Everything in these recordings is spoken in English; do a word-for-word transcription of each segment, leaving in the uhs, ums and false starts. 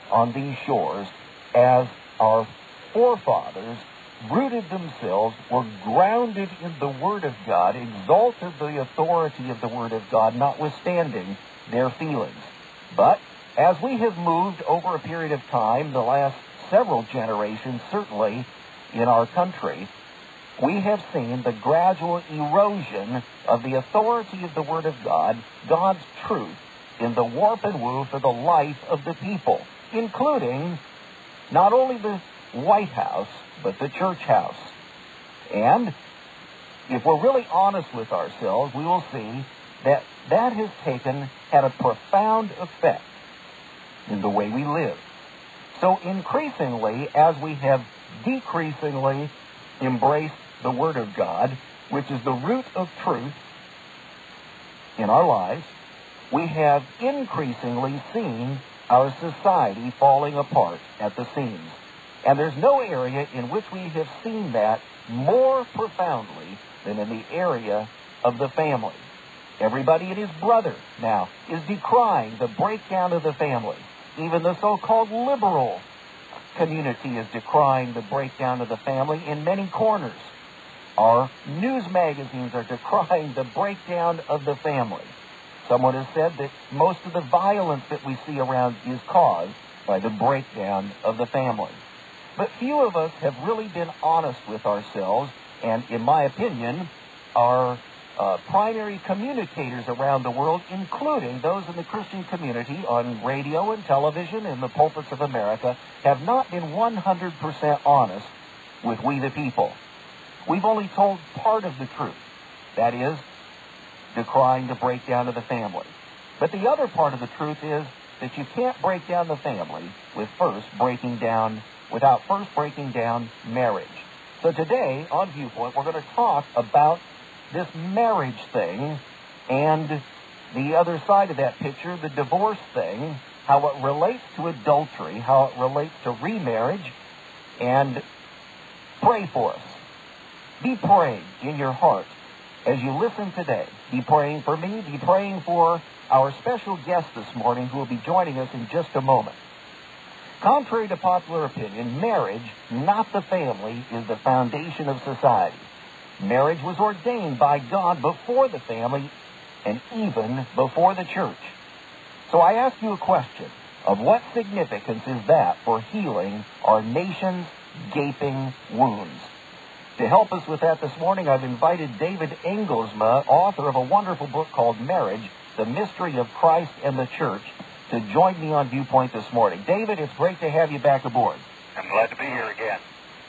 on these shores as our forefathers rooted themselves, were grounded in the Word of God, exalted the authority of the Word of God, notwithstanding their feelings. But as we have moved over a period of time, the last several generations, certainly in our country, we have seen the gradual erosion of the authority of the Word of God, God's truth, in the warp and woof of the life of the people, including not only the White House, but the church house. And if we're really honest with ourselves, we will see that that has taken, had a profound effect in the way we live. So increasingly, as we have decreasingly embraced the Word of God, which is the root of truth in our lives, we have increasingly seen our society falling apart at the seams. And there's no area in which we have seen that more profoundly than in the area of the family. Everybody and his brother now is decrying the breakdown of the family. Even the so-called liberal community is decrying the breakdown of the family in many corners. Our news magazines are decrying the breakdown of the family. Someone has said that most of the violence that we see around is caused by the breakdown of the family. But few of us have really been honest with ourselves, and in my opinion, our uh, primary communicators around the world, including those in the Christian community on radio and television and the pulpits of America, have not been one hundred percent honest with we the people. We've only told part of the truth, that is, decrying the breakdown of the family. But the other part of the truth is that you can't break down the family with first breaking down without first breaking down marriage. So today, on Viewpoint, we're going to talk about this marriage thing and the other side of that picture, the divorce thing, how it relates to adultery, how it relates to remarriage, and pray for us. Be praying in your heart as you listen today. Be praying for me. Be praying for our special guest this morning who will be joining us in just a moment. Contrary to popular opinion, marriage, not the family, is the foundation of society. Marriage was ordained by God before the family and even before the church. So I ask you a question. Of what significance is that for healing our nation's gaping wounds? To help us with that this morning, I've invited David Engelsma, author of a wonderful book called Marriage, The Mystery of Christ and the Church, to join me on Viewpoint this morning. David, it's great to have you back aboard. I'm glad to be here again.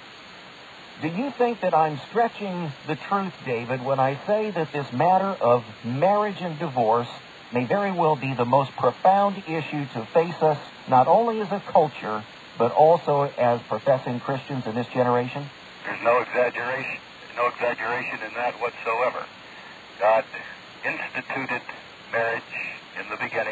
Do you think that I'm stretching the truth, David, when I say that this matter of marriage and divorce may very well be the most profound issue to face us, not only as a culture, but also as professing Christians in this generation? There's no exaggeration, no exaggeration in that whatsoever. God instituted marriage in the beginning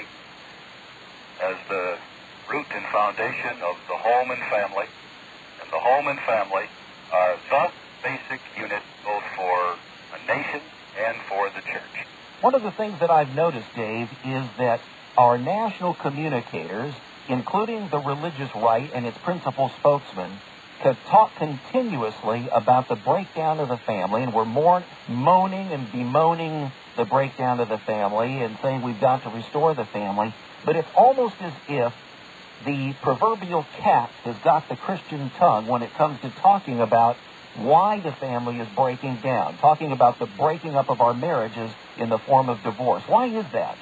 as the root and foundation of the home and family, and the home and family are the basic unit both for a nation and for the church. One of the things that I've noticed, Dave, is that our national communicators, including the religious right and its principal spokesman, have talked continuously about the breakdown of the family, and we're more moaning and bemoaning the breakdown of the family and saying we've got to restore the family. But it's almost as if the proverbial cat has got the Christian tongue when it comes to talking about why the family is breaking down, talking about the breaking up of our marriages in the form of divorce. Why is that?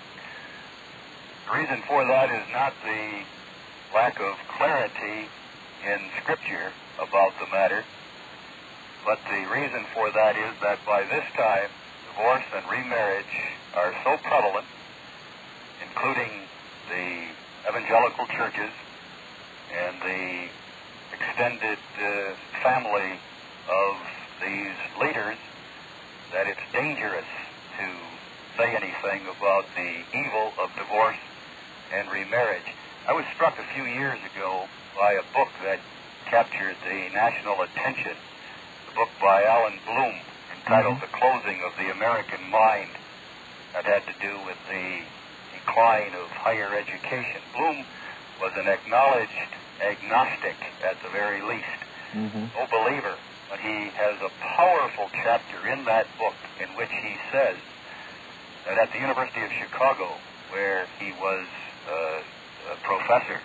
The reason for that is not the lack of clarity in Scripture about the matter, but the reason for that is that by this time, divorce and remarriage are so prevalent, including the evangelical churches and the extended uh, family of these leaders, that it's dangerous to say anything about the evil of divorce and remarriage. I was struck a few years ago by a book that captured the national attention, the book by Alan Bloom, entitled mm-hmm. The Closing of the American Mind, that had to do with the decline of higher education. Bloom was an acknowledged agnostic at the very least, Mm-hmm. no believer. But he has a powerful chapter in that book in which he says that at the University of Chicago, where he was uh, a professor,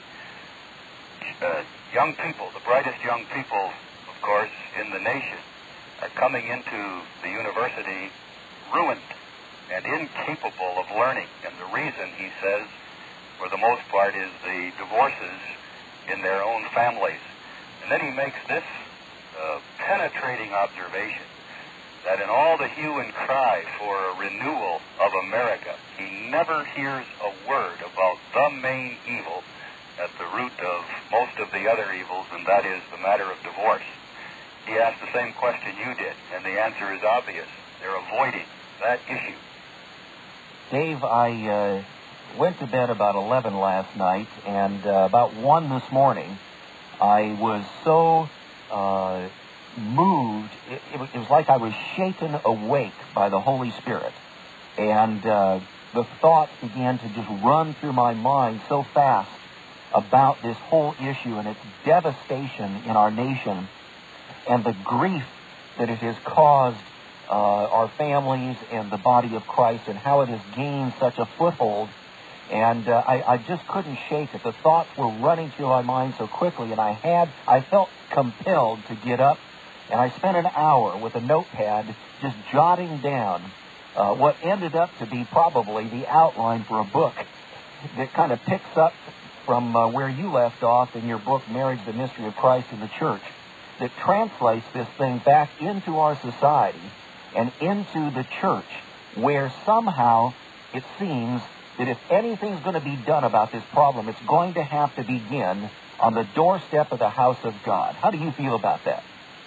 uh, young people, the brightest young people, of course, in the nation, are coming into the university ruined and incapable of learning. And the reason, he says, for the most part, is the divorces in their own families. And then he makes this uh, penetrating observation that in all the hue and cry for a renewal of America, he never hears a word about the main evil at the root of most of the other evils, and that is the matter of divorce. He asked the same question you did, and the answer is obvious. They're avoiding that issue. Dave, I uh, went to bed about eleven last night, and uh, about one this morning, I was so uh, moved. It, it, was, it was like I was shaken awake by the Holy Spirit. And uh, the thoughts began to just run through my mind so fast about this whole issue and its devastation in our nation and the grief that it has caused uh, our families and the body of Christ, and how it has gained such a foothold. And uh, I, I just couldn't shake it. The thoughts were running through my mind so quickly, and I had, I felt compelled to get up, and I spent an hour with a notepad just jotting down uh, what ended up to be probably the outline for a book that kind of picks up from uh, where you left off in your book, Marriage, the Mystery of Christ in the Church, that translates this thing back into our society and into the church, where somehow it seems that if anything's going to be done about this problem, it's going to have to begin on the doorstep of the house of God. How do you feel about that?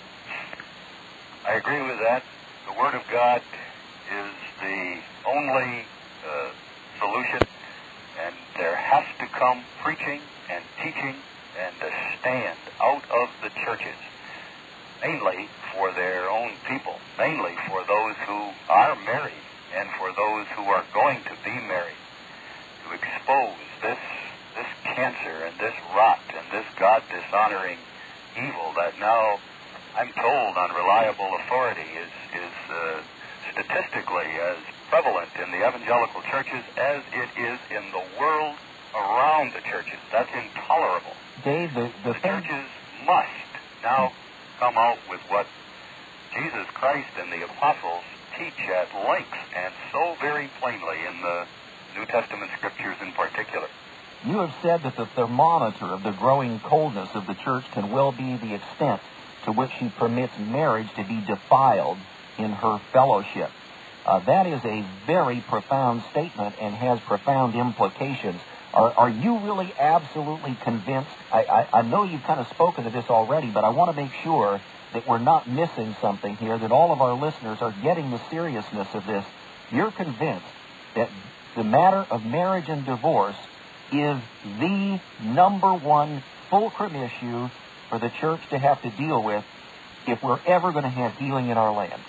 I agree with that. The Word of God is the only uh, solution, and there has to come preaching and teaching and a stand out of the churches, mainly for their own people, mainly for those who are married and for those who are going to be married, to expose this this cancer and this rot and this God-dishonoring evil that now, I'm told on reliable authority, is, is uh, statistically as prevalent in the evangelical churches as it is in the world around the churches. That's intolerable. Dave, the, the, the churches must now come out with what Jesus Christ and the apostles teach at length and so very plainly in the New Testament scriptures in particular. You have said that the thermometer of the growing coldness of the church can well be the extent to which she permits marriage to be defiled in her fellowship. Uh, that is a very profound statement and has profound implications. Are, are you really absolutely convinced? I, I, I know you've kind of spoken to this already, but I want to make sure that we're not missing something here, that all of our listeners are getting the seriousness of this. You're convinced that the matter of marriage and divorce is the number one fulcrum issue for the church to have to deal with if we're ever going to have healing in our land.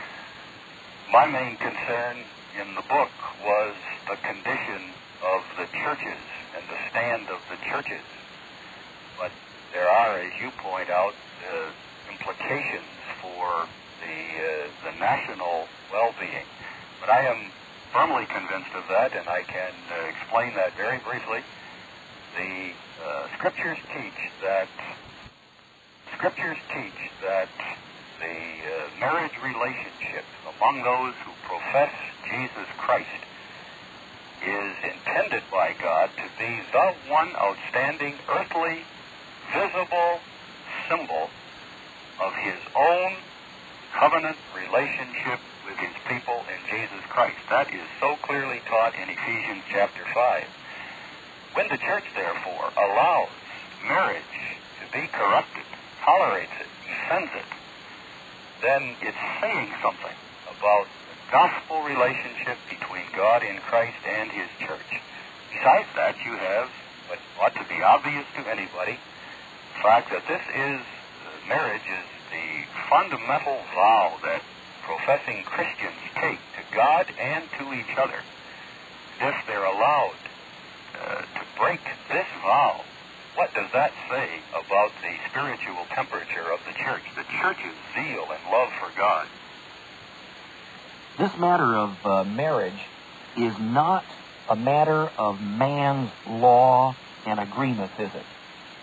My main concern in the book was the condition of the churches and the stand of the churches. But there are, as you point out, uh, implications for the, uh, the national well-being. But I am firmly convinced of that, and I can uh, explain that very briefly. The uh, scriptures teach that scriptures teach that the uh, marriage relationship among those who profess Jesus Christ is intended by God to be the one outstanding earthly, visible symbol of his own covenant relationship with his people in Jesus Christ. That is so clearly taught in Ephesians chapter five. When the church, therefore, allows marriage to be corrupted, tolerates it, defends it, then it's saying something about the gospel relationship between God in Christ and his church. Besides that, you have what ought to be obvious to anybody, the fact that this is, uh, marriage is the fundamental vow that professing Christians take to God and to each other. If they're allowed uh, uh, to break this vow, what does that say about the spiritual temperature of the church, the church's zeal and love for God? This matter of uh, marriage is not a matter of man's law and agreements, is it?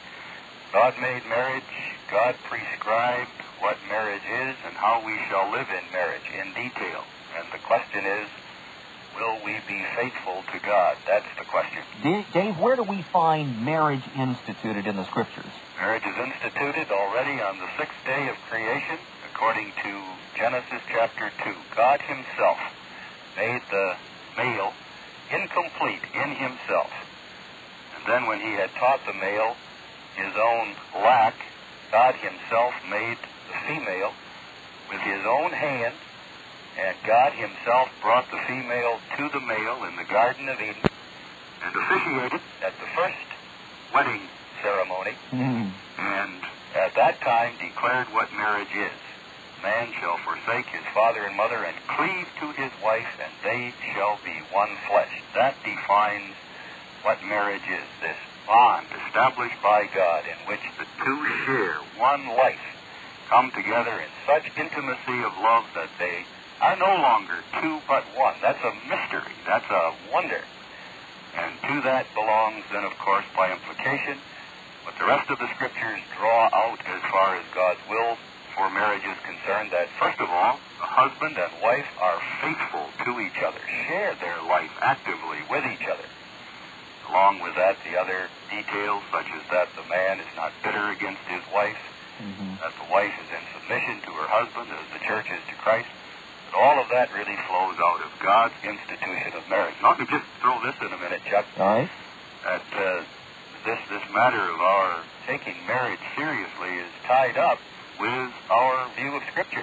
God made marriage. God prescribed what marriage is and how we shall live in marriage in detail. And the question is, will we be faithful to God? That's the question. Dave, where do we find marriage instituted in the Scriptures? Marriage is instituted already on the sixth day of creation, according to Genesis chapter two. God himself made the male incomplete in himself. And then when he had taught the male his own lack, God himself made the female with his own hand, and God himself brought the female to the male in the Garden of Eden and officiated at the first wedding ceremony, mm. and at that time declared what marriage is. Man shall forsake his father and mother and cleave to his wife, and they shall be one flesh. That defines what marriage is, this bond established by God in which the two share one life, come together in such intimacy of love that they are no longer two but one. That's a mystery. That's a wonder. And to that belongs then, of course, by implication, what the rest of the Scriptures draw out as far as God's will for marriage is concerned, that first of all, the husband and wife are faithful to each other, share their life actively with each other. Along with that, the other details, such as that the man is not bitter against his wife, mm-hmm. that the wife is in submission to her husband as the church is to Christ, that all of that really flows out of God's institution of marriage. Now, let me just throw this in a minute, Chuck. All right. That uh, this, this matter of our taking marriage seriously is tied up with our view of Scripture.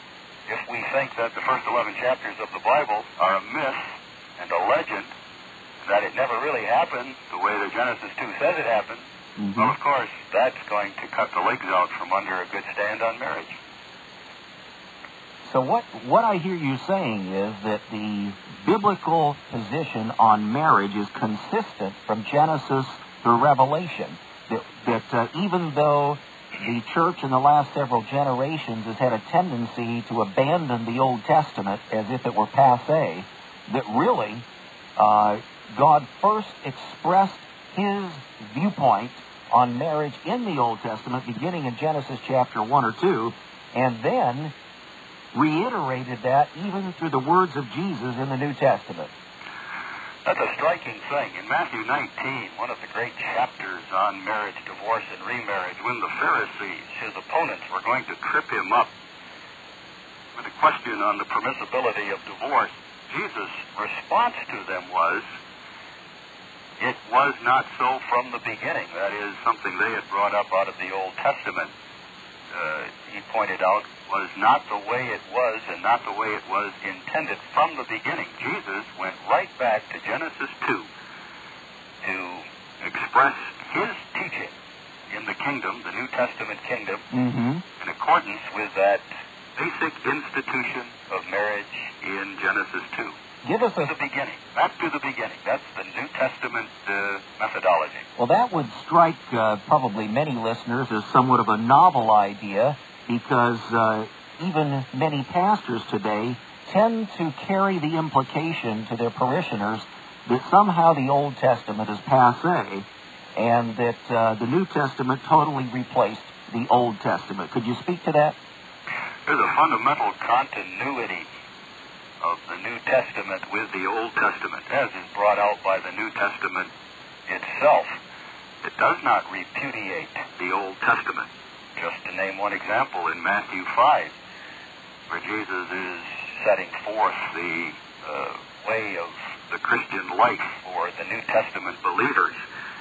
If we think that the first eleven chapters of the Bible are a myth and a legend, that it never really happened the way that Genesis two says it happened, mm-hmm. well, of course, that's going to cut the legs out from under a good stand on marriage. So what, what I hear you saying is that the biblical position on marriage is consistent from Genesis through Revelation, that, that uh, even though the church in the last several generations has had a tendency to abandon the Old Testament as if it were passé, that really uh, God first expressed his viewpoint on marriage in the Old Testament, beginning in Genesis chapter one or two, and then reiterated that even through the words of Jesus in the New Testament. That's a striking thing. In Matthew nineteen, one of the great chapters on marriage, divorce, and remarriage, when the Pharisees, his opponents, were going to trip him up with a question on the permissibility of divorce, Jesus' response to them was, it was not so from the beginning. That is something they had brought up out of the Old Testament. Uh, he pointed out, was not the way it was and not the way it was intended from the beginning. Jesus went right back to Genesis two to express his teaching in the kingdom, the New Testament kingdom, mm-hmm. in accordance with that basic institution of marriage in Genesis two. Give us a... To the beginning. Back to the beginning. That's the New Testament uh, methodology. Well, that would strike uh, probably many listeners as somewhat of a novel idea, because uh, even many pastors today tend to carry the implication to their parishioners that somehow the Old Testament is passé and that uh, the New Testament totally replaced the Old Testament. Could you speak to that? There's a fundamental continuity of the New Testament with the Old Testament, as is brought out by the New Testament itself. It does not repudiate the Old Testament. Just to name one example, in Matthew five, where Jesus is setting forth the uh, way of the Christian life for the New Testament believers,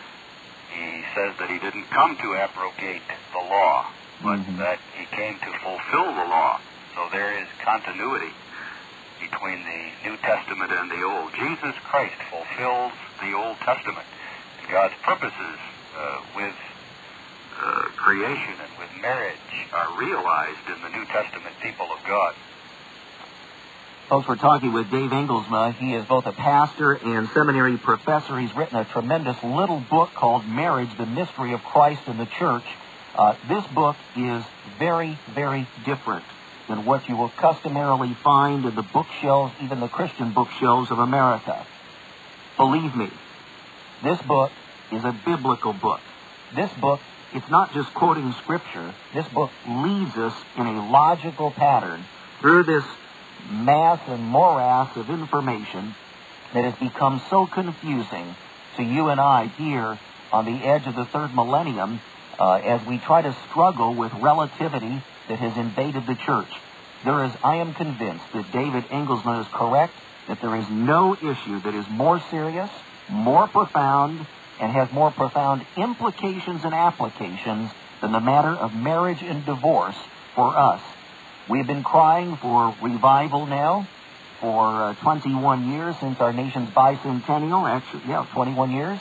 he says that he didn't come to abrogate the law, but mm-hmm. that he came to fulfill the law. So there is continuity between the New Testament and the Old. Jesus Christ fulfills the Old Testament. And God's purposes uh, with uh, creation and with marriage are realized in the New Testament people of God. Folks, we're talking with Dave Engelsma. He is both a pastor and seminary professor. He's written a tremendous little book called Marriage, the Mystery of Christ and the Church. Uh, this book is very, very different than what you will customarily find in the bookshelves, even the Christian bookshelves of America. Believe me, this book is a biblical book. This book, it's not just quoting Scripture. This book leads us in a logical pattern through this mass and morass of information that has become so confusing to you and I here on the edge of the third millennium uh, as we try to struggle with relativity that has invaded the church. There is, I am convinced that David Engelsma is correct, that there is no issue that is more serious, more profound, and has more profound implications and applications than the matter of marriage and divorce for us. We've been crying for revival now for uh, twenty-one years since our nation's bicentennial. Actually, yeah, twenty-one years.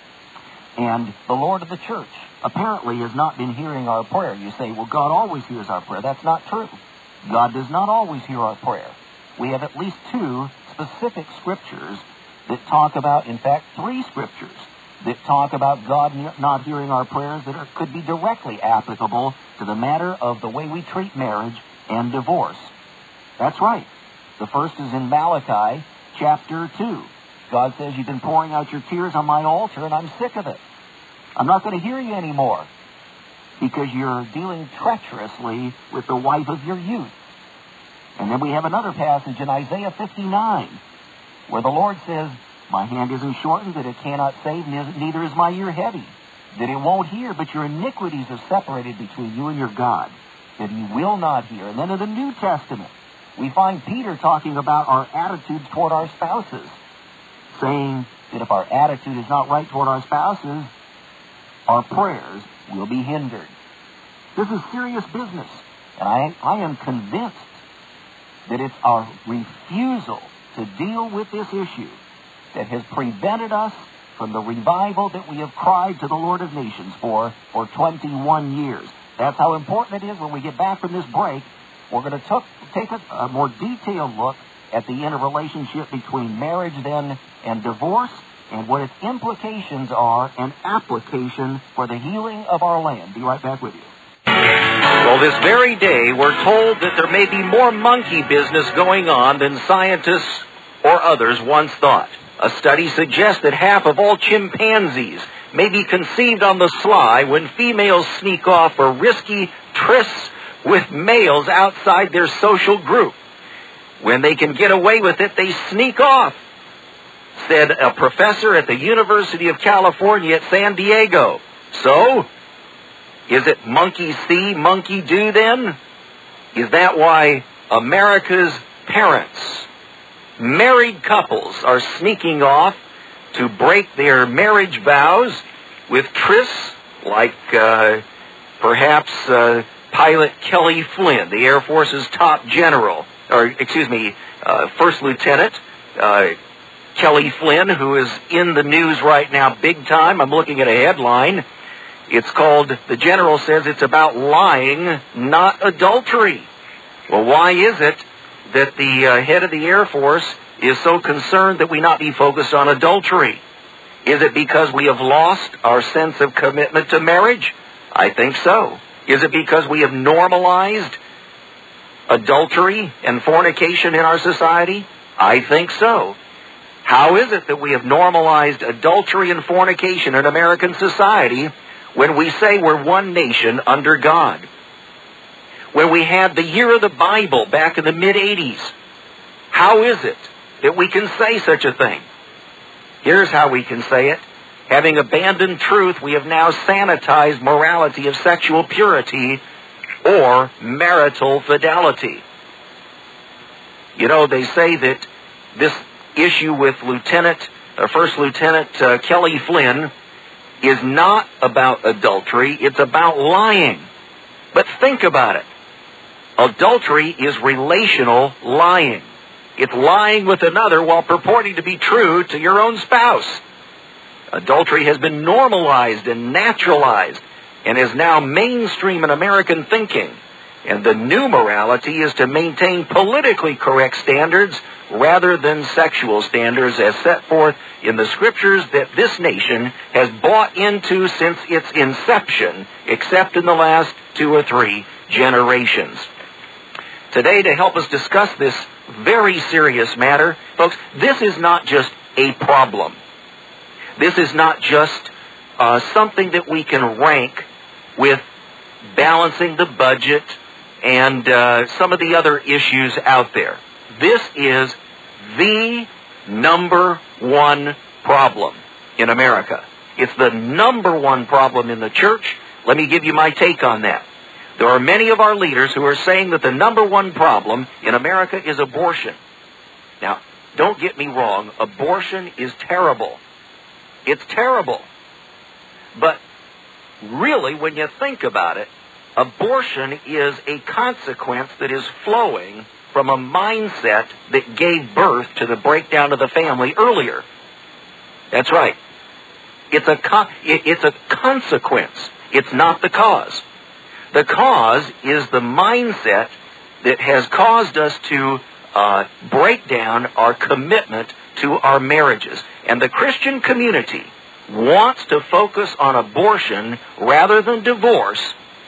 And the Lord of the church apparently has not been hearing our prayer. You say, well, God always hears our prayer. That's not true. God does not always hear our prayer. We have at least two specific scriptures that talk about, in fact, three scriptures that talk about God not hearing our prayers that are, could be directly applicable to the matter of the way we treat marriage and divorce. That's right. The first is in Malachi chapter two. God says, you've been pouring out your tears on my altar, and I'm sick of it. I'm not going to hear you anymore because you're dealing treacherously with the wife of your youth. And then we have another passage in Isaiah fifty-nine where the Lord says, my hand isn't shortened that it cannot save, neither is my ear heavy, that it won't hear, but your iniquities have separated between you and your God, that he will not hear. And then in the New Testament, we find Peter talking about our attitudes toward our spouses, saying that if our attitude is not right toward our spouses, our prayers will be hindered. This is serious business, and I, I am convinced that it's our refusal to deal with this issue that has prevented us from the revival that we have cried to the Lord of Nations for for twenty-one years. That's how important it is. When we get back from this break, we're going to take a, a more detailed look at the interrelationship between marriage then and divorce and what its implications are and application for the healing of our land. Be right back with you. Well, this very day, we're told that there may be more monkey business going on than scientists or others once thought. A study suggests that half of all chimpanzees may be conceived on the sly when females sneak off for risky trysts with males outside their social group. When they can get away with it, they sneak off, said a professor at the University of California at San Diego. So, is it monkey see, monkey do then? Is that why America's parents, married couples, are sneaking off to break their marriage vows with trysts like uh, perhaps uh, Pilot Kelly Flynn, the Air Force's top general, or excuse me, uh, First Lieutenant uh, Kelly Flynn, who is in the news right now big time. I'm looking at a headline. It's called, the general says it's about lying, not adultery. Well, why is it that the uh, head of the Air Force is so concerned that we not be focused on adultery? Is it because we have lost our sense of commitment to marriage? I think so. Is it because we have normalized adultery and fornication in our society? I think so. How is it that we have normalized adultery and fornication in American society when we say we're one nation under God? When we had the year of the Bible back in the mid-eighties, how is it that we can say such a thing? Here's how we can say it. Having abandoned truth, we have now sanitized morality of sexual purity or marital fidelity. You know, they say that this issue with Lieutenant, uh, First Lieutenant uh, Kelly Flynn is not about adultery, it's about lying. But think about it. Adultery is relational lying. It's lying with another while purporting to be true to your own spouse. Adultery has been normalized and naturalized and is now mainstream in American thinking. And the new morality is to maintain politically correct standards rather than sexual standards as set forth in the scriptures that this nation has bought into since its inception, except in the last two or three generations. Today, to help us discuss this very serious matter, folks, this is not just a problem. This is not just uh, something that we can rank with balancing the budget and uh, some of the other issues out there. This is the number one problem in America. It's the number one problem in the church. Let me give you my take on that. There are many of our leaders who are saying that the number one problem in America is abortion. Now, don't get me wrong. Abortion is terrible. It's terrible. But really, when you think about it, abortion is a consequence that is flowing from a mindset that gave birth to the breakdown of the family earlier. That's right. It's a con- it's a consequence. It's not the cause. The cause is the mindset that has caused us to uh, break down our commitment to our marriages. And the Christian community wants to focus on abortion rather than divorce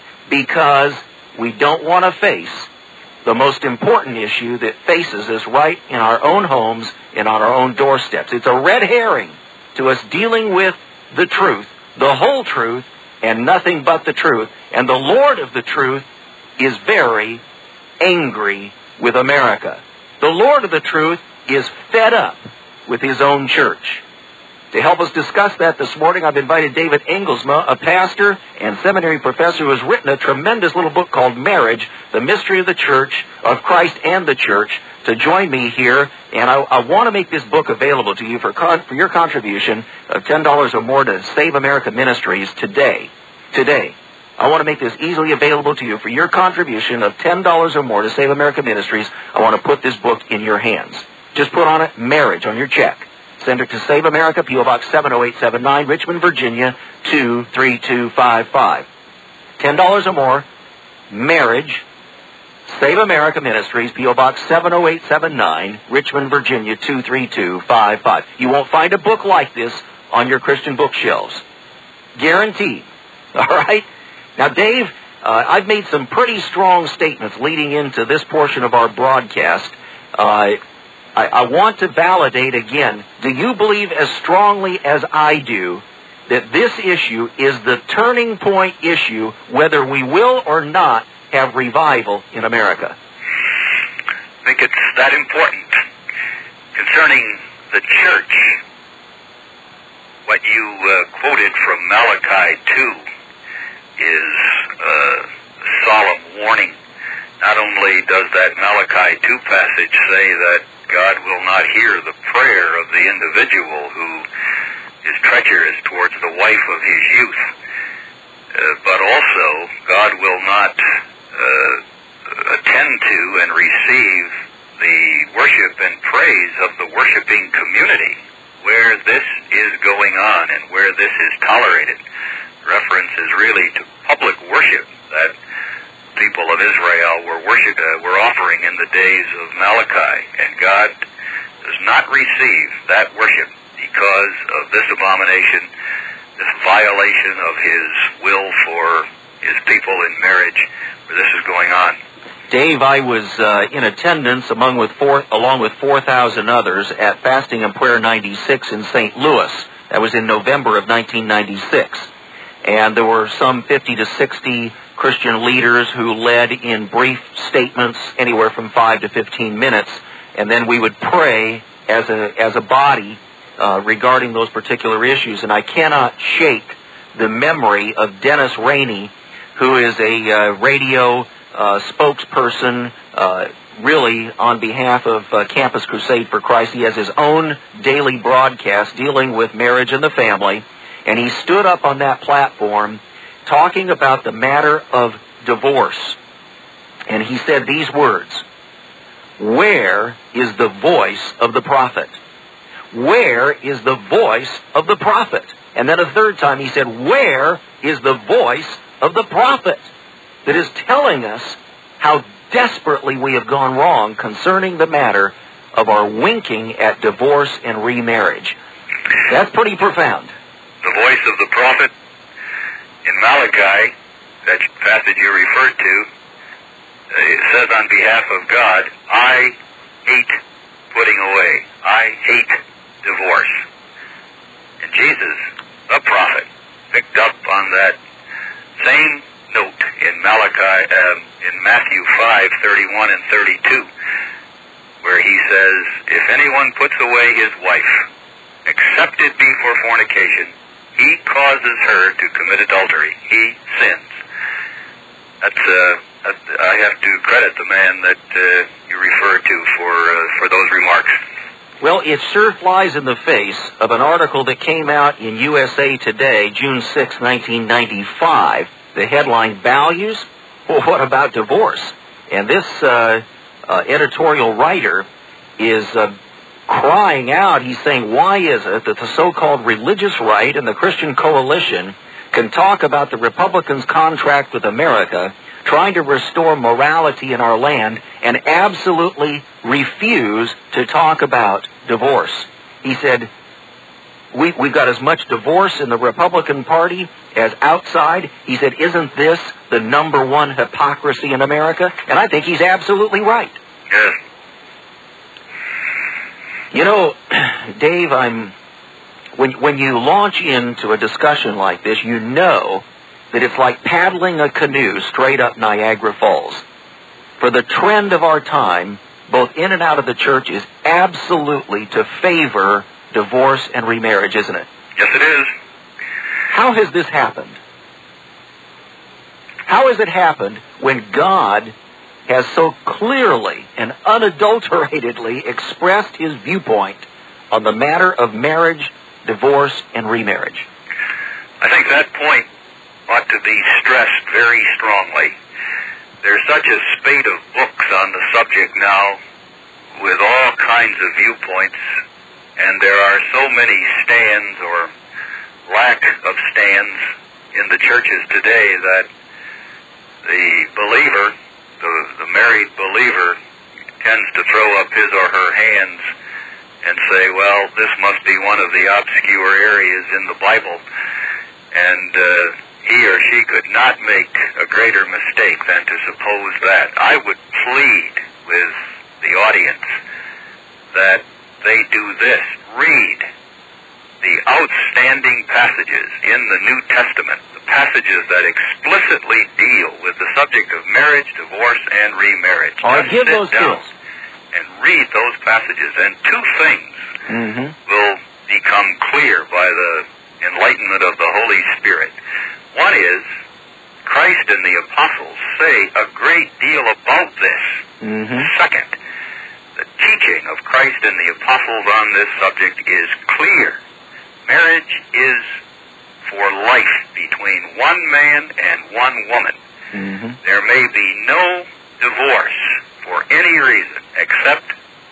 because we don't want to face the most important issue that faces us right in our own homes and on our own doorsteps. It's a red herring to us dealing with the truth, the whole truth, and nothing but the truth. And the Lord of the truth is very angry with America. The Lord of the truth is fed up with his own church. To help us discuss that this morning, I've invited David Engelsma, a pastor and seminary professor who has written a tremendous little book called Marriage, The Mystery of the Church, of Christ and the Church, to join me here. And I, I want to make this book available to you for, con- for your contribution of ten dollars or more to Save America Ministries today. Today. I want to make this easily available to you for your contribution of ten dollars or more to Save America Ministries. I want to put this book in your hands. Just put on it Marriage on your check. Send it to Save America, P O Box seven oh eight seven nine, Richmond, Virginia, two three two five five. ten dollars or more, Marriage, Save America Ministries, P O Box seven oh eight seven nine, Richmond, Virginia, two three two five five. You won't find a book like this on your Christian bookshelves. Guaranteed. All right? Now, Dave, uh, I've made some pretty strong statements leading into this portion of our broadcast. Uh, I, I want to validate again, do you believe as strongly as I do that this issue is the turning point issue whether we will or not have revival in America? I think it's that important. Concerning the church, what you uh, quoted from Malachi two is a solemn warning. Not only does that Malachi two passage say that God will not hear the prayer of the individual who is treacherous towards the wife of his youth, uh, but also God will not uh, attend to and receive the worship and praise of the worshiping community where this is going on and where this is tolerated. Reference is really to public worship that people of Israel were worship, uh, were offering in the days of Malachi, and God does not receive that worship because of this abomination, this violation of His will for His people in marriage, where this is going on. Dave, I was uh, in attendance among with four, along with four thousand others at Fasting and Prayer ninety-six in Saint Louis. That was in November of nineteen ninety-six. And there were some fifty to sixty Christian leaders who led in brief statements anywhere from five to fifteen minutes, and then we would pray as a as a body uh, regarding those particular issues. And I cannot shake the memory of Dennis Rainey, who is a uh, radio uh, spokesperson, uh, really on behalf of uh, Campus Crusade for Christ. He has his own daily broadcast dealing with marriage and the family, and he stood up on that platform talking about the matter of divorce. And he said these words, "Where is the voice of the prophet? Where is the voice of the prophet?" And then a third time he said, "Where is the voice of the prophet that is telling us how desperately we have gone wrong concerning the matter of our winking at divorce and remarriage. That's pretty profound. The voice of the prophet in Malachi, that passage you referred to, it says on behalf of God, I hate putting away. I hate divorce. And Jesus, the prophet, picked up on that same note in Malachi, um, in Matthew five, thirty-one and thirty-two, where he says, if anyone puts away his wife, except it be for fornication, he causes her to commit adultery. He sins. That's, uh, that, I have to credit the man that uh, you referred to for uh, for those remarks. Well, it sure flies in the face of an article that came out in U S A Today, June sixth, nineteen ninety-five. The headline, Values? Well, what about divorce? And this uh, uh, editorial writer is uh, crying out. He's saying, why is it that the so-called religious right and the Christian coalition can talk about the Republicans' contract with America, trying to restore morality in our land, and absolutely refuse to talk about divorce? He said, we, we've got as much divorce in the Republican Party as outside. He said, isn't this the number one hypocrisy in America? And I think he's absolutely right. Yes. You know, Dave, I'm when when you launch into a discussion like this, you know that it's like paddling a canoe straight up Niagara Falls. For the trend of our time, both in and out of the church, is absolutely to favor divorce and remarriage, isn't it? Yes, it is. How has this happened? How has it happened when God has so clearly and unadulteratedly expressed his viewpoint on the matter of marriage, divorce, and remarriage? I think that point ought to be stressed very strongly. There's such a spate of books on the subject now with all kinds of viewpoints, and there are so many stands or lack of stands in the churches today that the believer, the, the married believer, tends to throw up his or her hands and say, well, this must be one of the obscure areas in the Bible, and uh, he or she could not make a greater mistake than to suppose that. I would plead with the audience that they do this. Read the outstanding passages in the New Testament, the passages that explicitly deal with the subject of marriage, divorce, and remarriage. All right, give those to us. And read those passages, and two things mm-hmm. will become clear by the enlightenment of the Holy Spirit. One is, Christ and the apostles say a great deal about this. Mm-hmm. Second, the teaching of Christ and the apostles on this subject is clear. Marriage is for life between one man and one woman. Mm-hmm. There may be no divorce for any reason except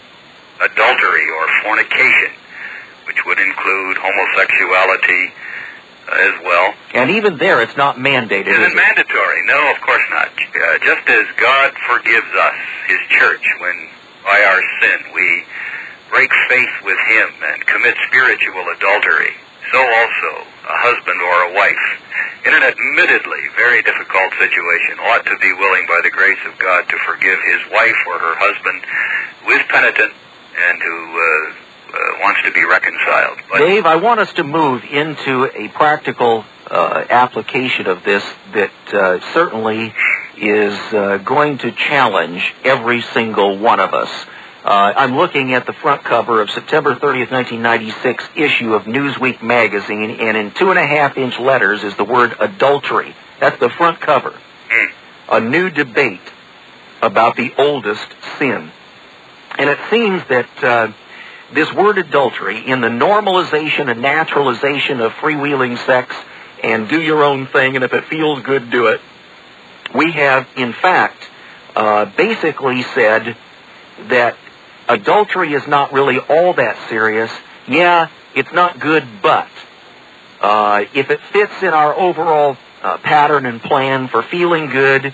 adultery or fornication, which would include homosexuality uh, as well. And even there, it's not mandated, Is is it mandatory? No, of course not. Uh, just as God forgives us, his church, when by our sin we break faith with him and commit spiritual adultery, so also a husband or a wife, in an admittedly very difficult situation, ought to be willing by the grace of God to forgive his wife or her husband who is penitent and who uh, uh, wants to be reconciled. But Dave, I want us to move into a practical uh, application of this that uh, certainly is uh, going to challenge every single one of us. Uh, I'm looking at the front cover of September thirtieth, nineteen ninety-six issue of Newsweek magazine, and in two and a half inch letters is the word adultery. That's the front cover. Mm. A new debate about the oldest sin. And it seems that uh, this word adultery, in the normalization and naturalization of freewheeling sex and do your own thing, and if it feels good, do it, we have, in fact, uh, basically said that adultery is not really all that serious. Yeah, it's not good, but uh, if it fits in our overall uh, pattern and plan for feeling good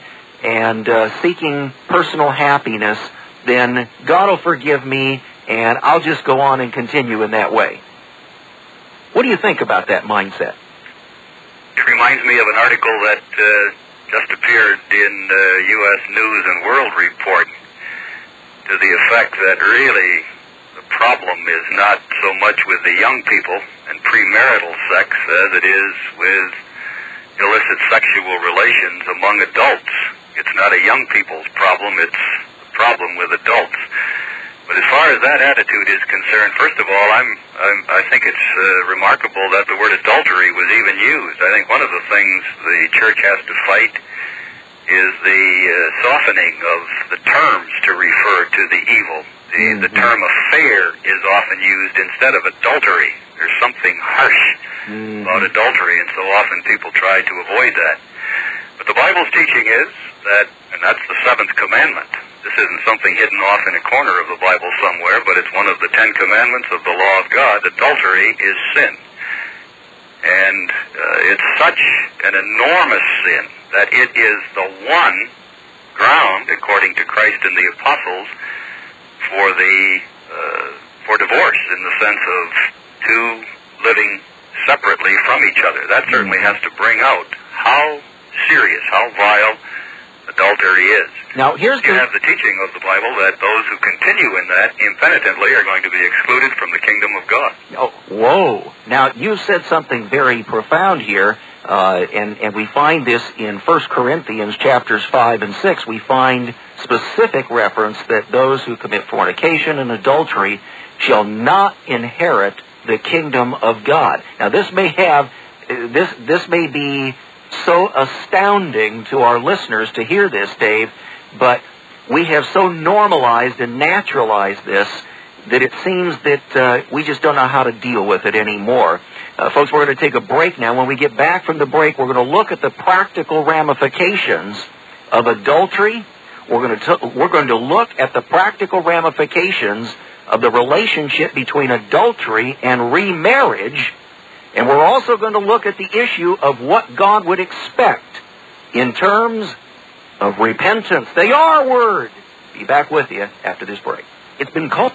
and uh, seeking personal happiness, then God will forgive me, and I'll just go on and continue in that way. What do you think about that mindset? It reminds me of an article that uh, just appeared in the U S News and World Report to the effect that really the problem is not so much with the young people and premarital sex as it is with illicit sexual relations among adults. It's not a young people's problem, it's a problem with adults. But as far as that attitude is concerned, first of all, I'm, I'm I think it's uh, remarkable that the word adultery was even used. I think one of the things the church has to fight is the uh, softening of the terms to refer to the evil. The, mm-hmm. the term affair is often used instead of adultery. There's something harsh mm-hmm. about adultery, and so often people try to avoid that. But the Bible's teaching is that, and that's the seventh commandment. This isn't something hidden off in a corner of the Bible somewhere, but it's one of the Ten Commandments of the law of God. Adultery is sin. And uh, it's such an enormous sin that it is the one ground, according to Christ and the apostles, for the uh, for divorce, in the sense of two living separately from each other. That certainly has to bring out how serious, how vile adultery is. Now, here's you the... have the teaching of the Bible that those who continue in that impenitently are going to be excluded from the kingdom of God. Oh, whoa. Now, you said something very profound here, uh, and, and we find this in First Corinthians chapters five and six. We find specific reference that those who commit fornication and adultery shall not inherit the kingdom of God. Now, this may have, this, this may be so astounding to our listeners to hear this, Dave, but we have so normalized and naturalized this that it seems that uh, we just don't know how to deal with it anymore. Uh, folks, we're going to take a break now. When we get back from the break, we're going to look at the practical ramifications of adultery. We're going to t- we're going to look at the practical ramifications of the relationship between adultery and remarriage. And we're also going to look at the issue of what God would expect in terms of repentance. They are word. Be back with you after this break. It's been called...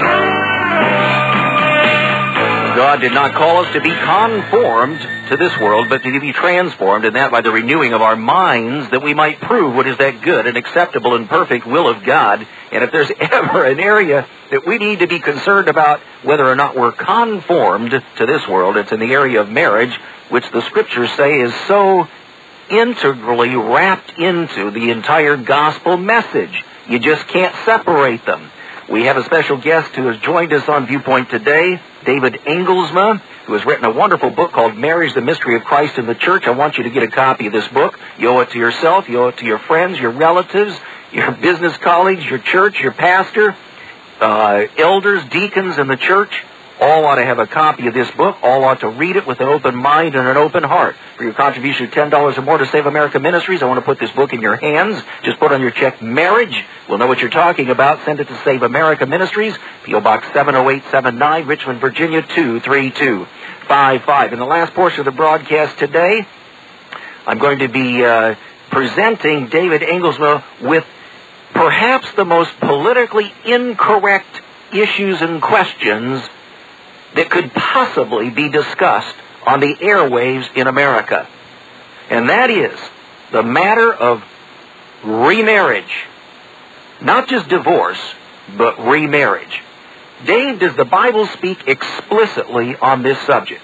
God did not call us to be conformed to this world, but to be transformed, and that by the renewing of our minds, that we might prove what is that good and acceptable and perfect will of God. And if there's ever an area that we need to be concerned about whether or not we're conformed to this world, it's in the area of marriage, which the Scriptures say is so integrally wrapped into the entire gospel message. You just can't separate them. We have a special guest who has joined us on Viewpoint today, David Engelsma, who has written a wonderful book called Marriage, the Mystery of Christ in the Church. I want you to get a copy of this book. You owe it to yourself, you owe it to your friends, your relatives, your business colleagues, your church, your pastor, uh, elders, deacons in the church. All ought to have a copy of this book. All ought to read it with an open mind and an open heart. For your contribution of ten dollars or more to Save America Ministries, I want to put this book in your hands. Just put on your check Marriage. We'll know what you're talking about. Send it to Save America Ministries, P O Box seven oh eight seven nine, Richmond, Virginia, two three two five five. In the last portion of the broadcast today, I'm going to be uh, presenting David Engelsma with perhaps the most politically incorrect issues and questions that could possibly be discussed on the airwaves in America. And that is the matter of remarriage. Not just divorce, but remarriage. Dave, does the Bible speak explicitly on this subject?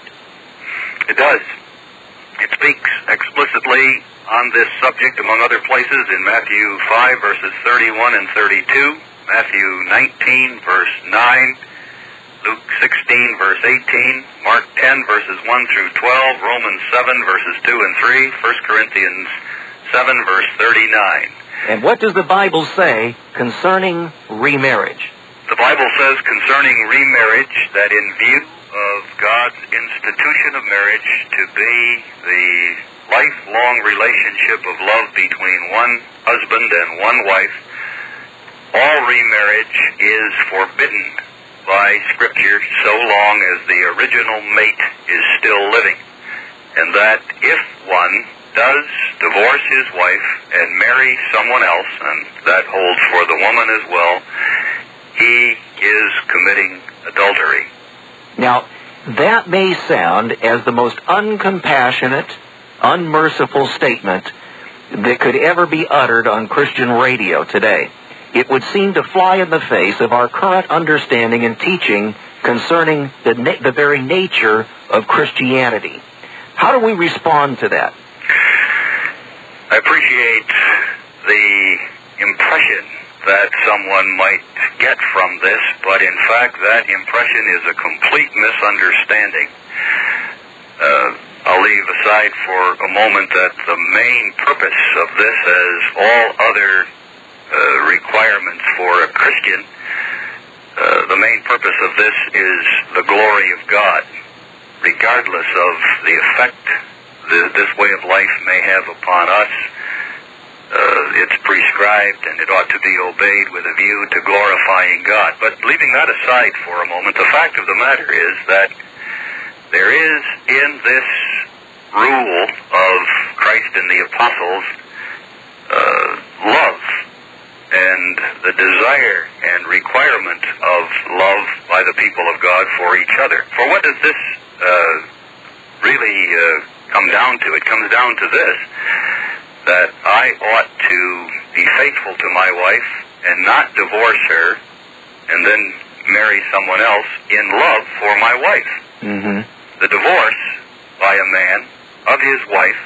It does. It speaks explicitly on this subject, among other places, in Matthew five, verses thirty-one and thirty-two, Matthew nineteen, verse nine, Luke sixteen, verse eighteen, Mark ten, verses one through twelve, Romans seven, verses two and three, First Corinthians seven, verse thirty-nine. And what does the Bible say concerning remarriage? The Bible says concerning remarriage that in view of God's institution of marriage to be the lifelong relationship of love between one husband and one wife, all remarriage is forbidden by Scripture so long as the original mate is still living. And that if one does divorce his wife and marry someone else, and that holds for the woman as well, he is committing adultery. Now, that may sound as the most uncompassionate, unmerciful statement that could ever be uttered on Christian radio today. It would seem to fly in the face of our current understanding and teaching concerning the, na- the very nature of Christianity. How do we respond to that? I appreciate the impression that someone might get from this, but in fact that impression is a complete misunderstanding. Uh, I'll leave aside for a moment that the main purpose of this, as all other uh, requirements for a Christian, uh, the main purpose of this is the glory of God, regardless of the effect that this way of life may have upon us. Uh, it's prescribed and it ought to be obeyed with a view to glorifying God. But leaving that aside for a moment, the fact of the matter is that there is in this rule of Christ and the apostles uh, love and the desire and requirement of love by the people of God for each other. For what does this uh, really uh, come down to? It comes down to this, that I ought to be faithful to my wife and not divorce her and then marry someone else in love for my wife. Mm-hmm. The divorce by a man of his wife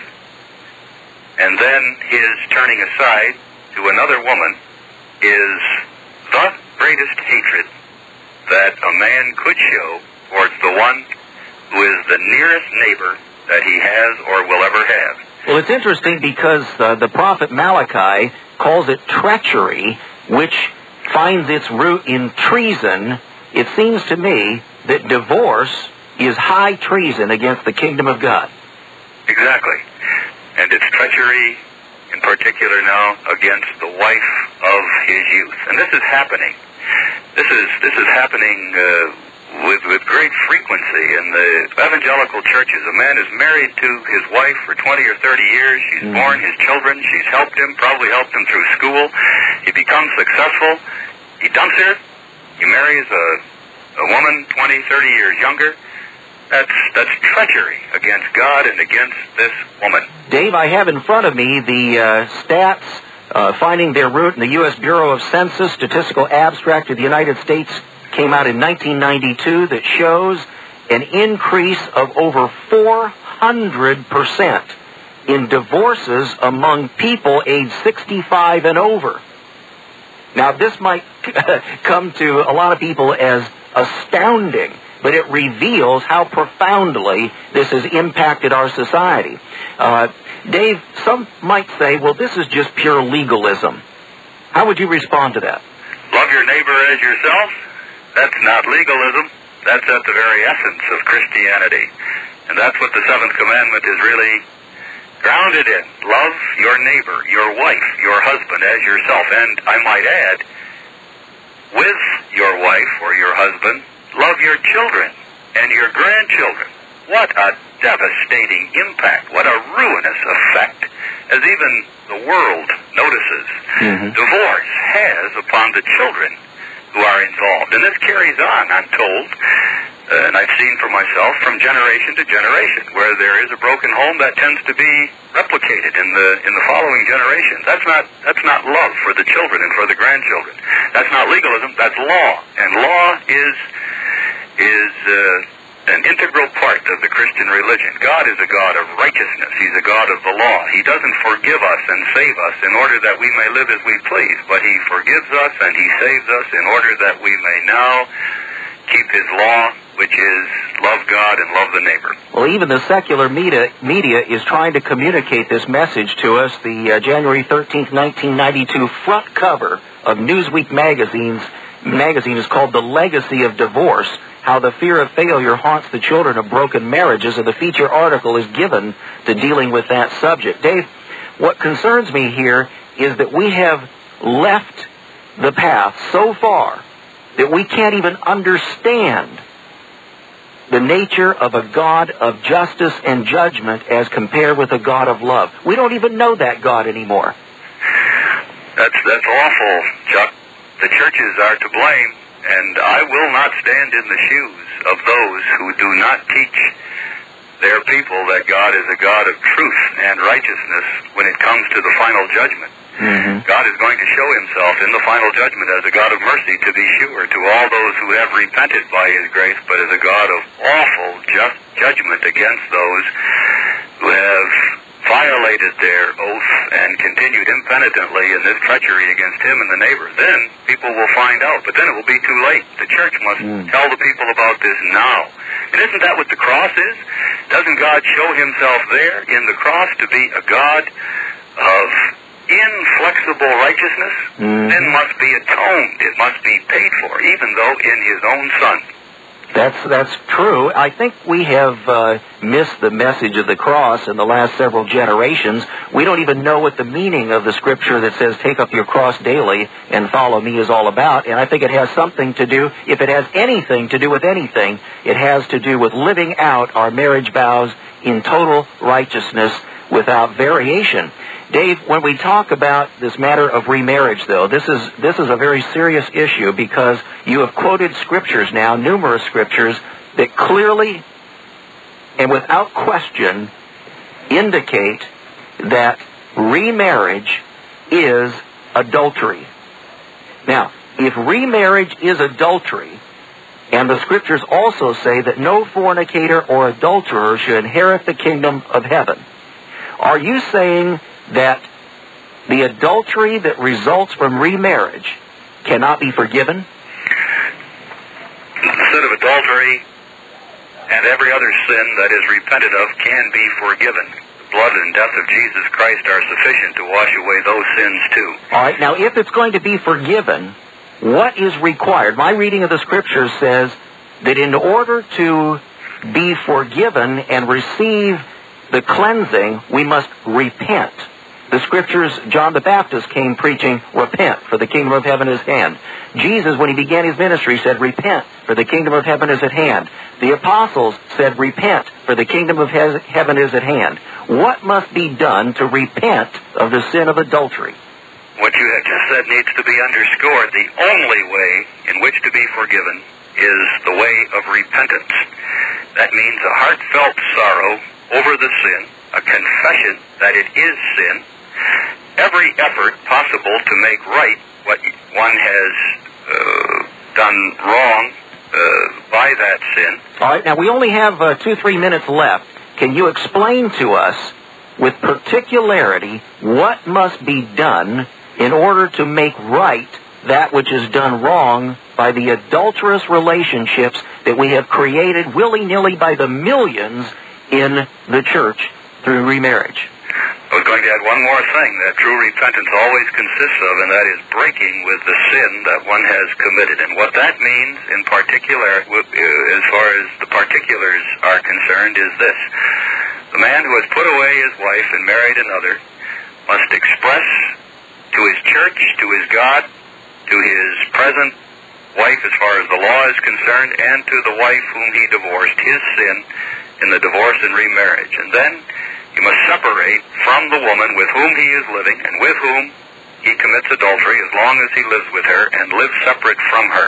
and then his turning aside to another woman is the greatest hatred that a man could show towards the one who is the nearest neighbor that he has or will ever have. Well, it's interesting because uh, the prophet Malachi calls it treachery, which finds its root in treason. It seems to me that divorce is high treason against the kingdom of God. Exactly. And it's treachery in particular now against the wife of his youth. And this is happening. This is this is happening uh, with with great frequency in the evangelical churches. A man is married to his wife for twenty or thirty years. She's mm-hmm. born his children. She's helped him, probably helped him through school. He becomes successful. He dumps her. He marries a, a woman twenty, thirty years younger. That's that's treachery against God and against this woman. Dave, I have in front of me the uh, stats uh, finding their root in the U S Bureau of Census Statistical Abstract of the United States. Came out in nineteen ninety-two that shows an increase of over four hundred percent in divorces among people aged sixty-five and over. Now, this might come to a lot of people as astounding, but it reveals how profoundly this has impacted our society. Uh, Dave, some might say, well, this is just pure legalism. How would you respond to that? Love your neighbor as yourself? That's not legalism. That's at the very essence of Christianity. And that's what the seventh commandment is really grounded in. Love your neighbor, your wife, your husband as yourself. And I might add, with your wife or your husband, love your children and your grandchildren. What a devastating impact. What a ruinous effect, as even the world notices, mm-hmm. divorce has upon the children who are involved. And this carries on, I'm told, uh, and I've seen for myself, from generation to generation. Where there is a broken home, that tends to be replicated in the in the following generations. That's not that's not love for the children and for the grandchildren. That's not legalism. That's law. And law is is uh, an integral part of the Christian religion. God is a God of righteousness. He's a God of the law. He doesn't forgive us and save us in order that we may live as we please, but he forgives us and he saves us in order that we may now keep his law, which is love God and love the neighbor. Well, even the secular media, media is trying to communicate this message to us. The uh, January thirteenth, nineteen ninety-two front cover of Newsweek magazine's magazine is called The Legacy of Divorce, How the Fear of Failure Haunts the Children of Broken Marriages, and the feature article is given to dealing with that subject. Dave, what concerns me here is that we have left the path so far that we can't even understand the nature of a God of justice and judgment as compared with a God of love. We don't even know that God anymore. That's, that's awful, Chuck. The churches are to blame, and I will not stand in the shoes of those who do not teach their people that God is a God of truth and righteousness when it comes to the final judgment. Mm-hmm. God is going to show himself in the final judgment as a God of mercy, to be sure, to all those who have repented by his grace, but as a God of awful just judgment against those who have violated their oath and continued impenitently in this treachery against him and the neighbor. Then people will find out, but then it will be too late. The church must mm. tell the people about this now. And isn't that what the cross is? Doesn't God show himself there in the cross to be a God of inflexible righteousness? Mm. Sin must be atoned. It must be paid for, even though in his own Son. That's that's true. I think we have uh, missed the message of the cross in the last several generations. We don't even know what the meaning of the scripture that says, take up your cross daily and follow me is all about. And I think it has something to do, if it has anything to do with anything, it has to do with living out our marriage vows in total righteousness without variation. Dave, when we talk about this matter of remarriage, though, this is this is a very serious issue because you have quoted scriptures now, numerous scriptures, that clearly and without question indicate that remarriage is adultery. Now, if remarriage is adultery, and the scriptures also say that no fornicator or adulterer should inherit the kingdom of heaven, are you saying that the adultery that results from remarriage cannot be forgiven? The sin of adultery and every other sin that is repented of can be forgiven. The blood and death of Jesus Christ are sufficient to wash away those sins too. All right, now if it's going to be forgiven, what is required? My reading of the scriptures says that in order to be forgiven and receive the cleansing, we must repent. The scriptures, John the Baptist came preaching, repent, for the kingdom of heaven is at hand. Jesus, when he began his ministry, said, repent, for the kingdom of heaven is at hand. The apostles said, repent, for the kingdom of he- heaven is at hand. What must be done to repent of the sin of adultery? What you have just said needs to be underscored. The only way in which to be forgiven is the way of repentance. That means a heartfelt sorrow over the sin, a confession that it is sin, every effort possible to make right what one has uh, done wrong uh, by that sin. All right, now we only have uh, two, three minutes left. Can you explain to us with particularity what must be done in order to make right that which is done wrong by the adulterous relationships that we have created willy-nilly by the millions in the church through remarriage? I was going to add one more thing that true repentance always consists of, and that is breaking with the sin that one has committed. And what that means in particular, as far as the particulars are concerned, is this. The man who has put away his wife and married another must express to his church, to his God, to his present wife as far as the law is concerned, and to the wife whom he divorced, his sin in the divorce and remarriage. And then he must separate from the woman with whom he is living and with whom he commits adultery as long as he lives with her, and live separate from her.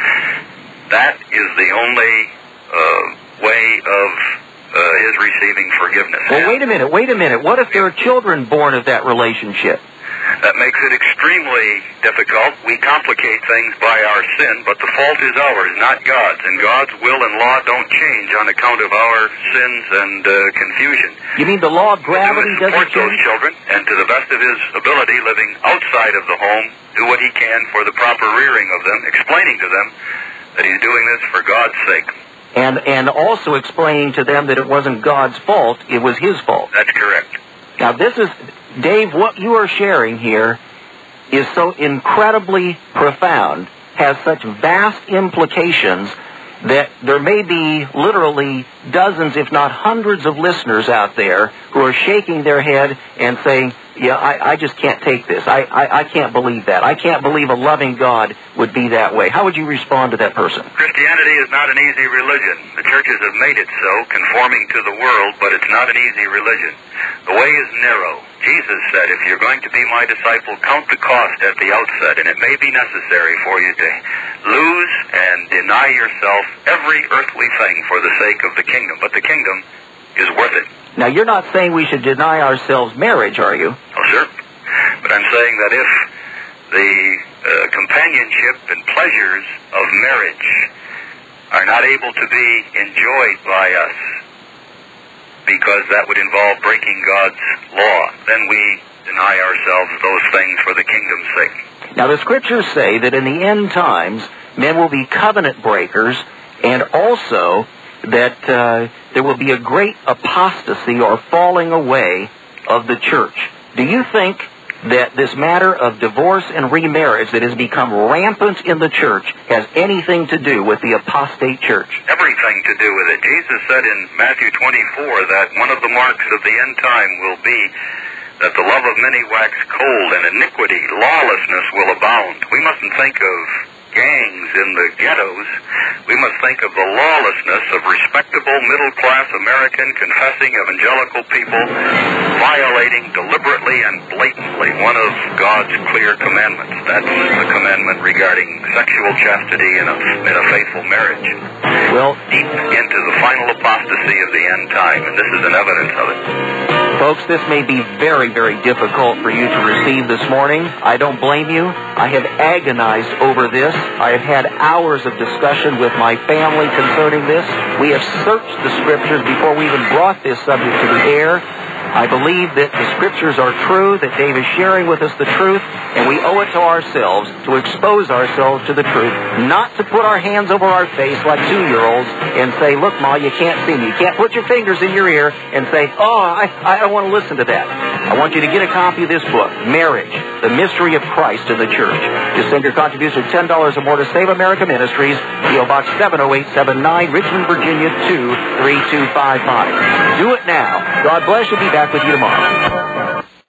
That is the only uh, way of uh, his receiving forgiveness. Well, wait a minute, wait a minute. What if there are children born of that relationship? That makes it extremely difficult. We complicate things by our sin, but the fault is ours, not God's. And God's will and law don't change on account of our sins and uh, confusion. You mean the law of gravity doesn't support change? Those children, and to the best of his ability, living outside of the home, do what he can for the proper rearing of them, explaining to them that he's doing this for God's sake. And and also explaining to them that it wasn't God's fault, it was his fault. That's correct. Now this is, Dave, what you are sharing here is so incredibly profound, has such vast implications, that there may be literally dozens, if not hundreds of listeners out there who are shaking their head and saying, yeah, I, I just can't take this. I, I, I can't believe that. I can't believe a loving God would be that way. How would you respond to that person? Christianity is not an easy religion. The churches have made it so, conforming to the world, but it's not an easy religion. The way is narrow. Jesus said, if you're going to be my disciple, count the cost at the outset, and it may be necessary for you to lose and deny yourself every earthly thing for the sake of the kingdom. But the kingdom is worth it. Now, you're not saying we should deny ourselves marriage, are you? Oh, sure. But I'm saying that if the uh, companionship and pleasures of marriage are not able to be enjoyed by us, because that would involve breaking God's law, then we deny ourselves those things for the kingdom's sake. Now, the scriptures say that in the end times, men will be covenant breakers, and also that uh, there will be a great apostasy or falling away of the church. Do you think that this matter of divorce and remarriage that has become rampant in the church has anything to do with the apostate church? Everything to do with it. Jesus said in Matthew twenty-four that one of the marks of the end time will be that the love of many wax cold, and iniquity, lawlessness will abound. We mustn't think of gangs in the ghettos. We must think of the lawlessness of respectable, middle-class American confessing evangelical people violating deliberately and blatantly one of God's clear commandments. That's the commandment regarding sexual chastity in a, in a faithful marriage. Well, deep into the final apostasy of the end time, and this is an evidence of it. Folks, this may be very, very difficult for you to receive this morning. I don't blame you. I have agonized over this. I have had hours of discussion with my family concerning this. We have searched the scriptures before we even brought this subject to the air. I believe that the scriptures are true, that Dave is sharing with us the truth, and we owe it to ourselves to expose ourselves to the truth, not to put our hands over our face like two-year-olds and say, look, Ma, you can't see me. You can't put your fingers in your ear and say, oh, I, I don't want to listen to that. I want you to get a copy of this book, Marriage, The Mystery of Christ in the Church. Just send your contribution of ten dollars or more to Save America Ministries, P O Box seven oh eight seven nine, Richmond, Virginia two three two five five. Do it now. God bless you. Be back with you tomorrow.